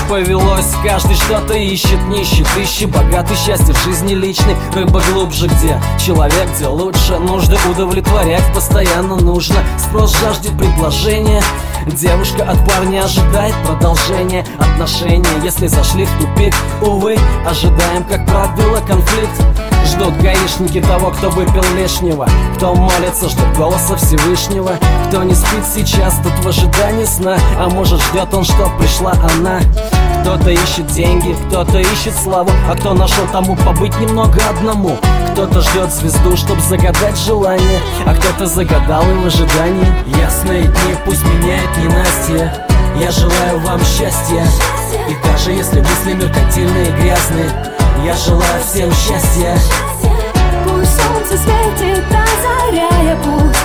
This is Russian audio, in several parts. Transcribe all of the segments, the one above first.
повелось, каждый что-то ищет, нищий, ищи богатый, счастье в жизни личной. Рыба глубже, где человек, где лучше. Нужды удовлетворять постоянно нужно. Спрос жаждет предложения. Девушка от парня ожидает продолжения отношения. Если зашли в тупик, увы, ожидаем, как правило, конфликт. Ждут гаишники того, кто выпил лишнего, кто молится, ждет голоса Всевышнего, кто не спит сейчас тут в ожидании сна, а может ждет он, что пришла она. Кто-то ищет деньги, кто-то ищет славу, а кто нашел, тому побыть немного одному. Кто-то ждет звезду, чтоб загадать желание, а кто-то загадал и в ожидании. Ясные дни пусть меняет ненастье. Я желаю вам счастья, и даже если мысли меркантильные и грязные, я желаю всем счастья. Пусть солнце светит, озаряя путь,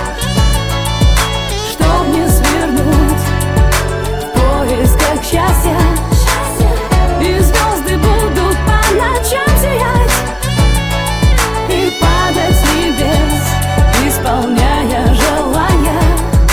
чтоб не свернуть в поисках счастья. И звезды будут по ночам сиять и падать с небес, исполняя желания.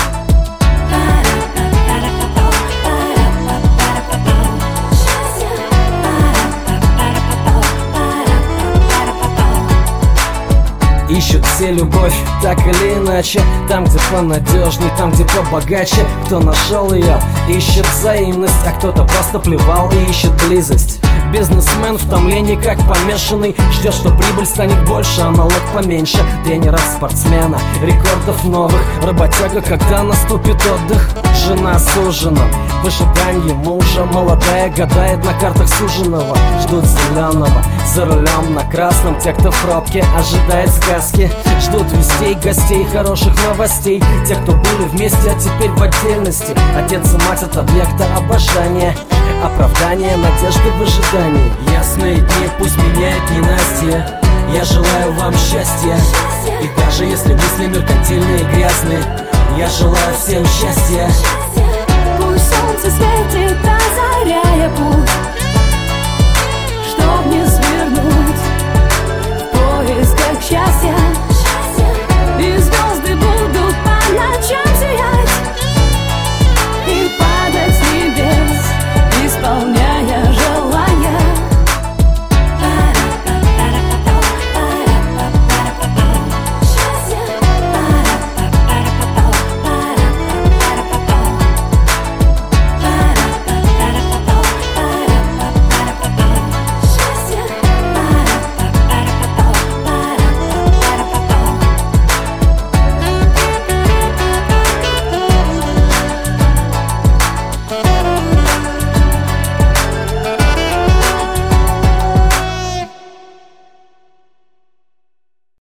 Ищут все любовь, так или иначе. Там, где понадежней, там, где побогаче. Кто нашел ее, ищет взаимность, а кто-то просто плевал и ищет близость. Бизнесмен в томлении, как помешанный, ждет, что прибыль станет больше, а налог поменьше. Тренера, спортсмена, рекордов новых. Работяга, когда наступит отдых. Жена с ужином, в ожидании мужа. Молодая гадает на картах суженого. Ждут зеленого, за рулем на красном. Те, кто в пробке, ожидает сказки. Ждут вестей, гостей, хороших новостей. Те, кто были вместе, а теперь в отдельности. Отец и мать от объекта обожания, оправдание надежды в ожидании. Ясные дни пусть меняет ненастье. Я желаю вам счастья, и даже если мысли меркантильные и грязные, я желаю всем счастья.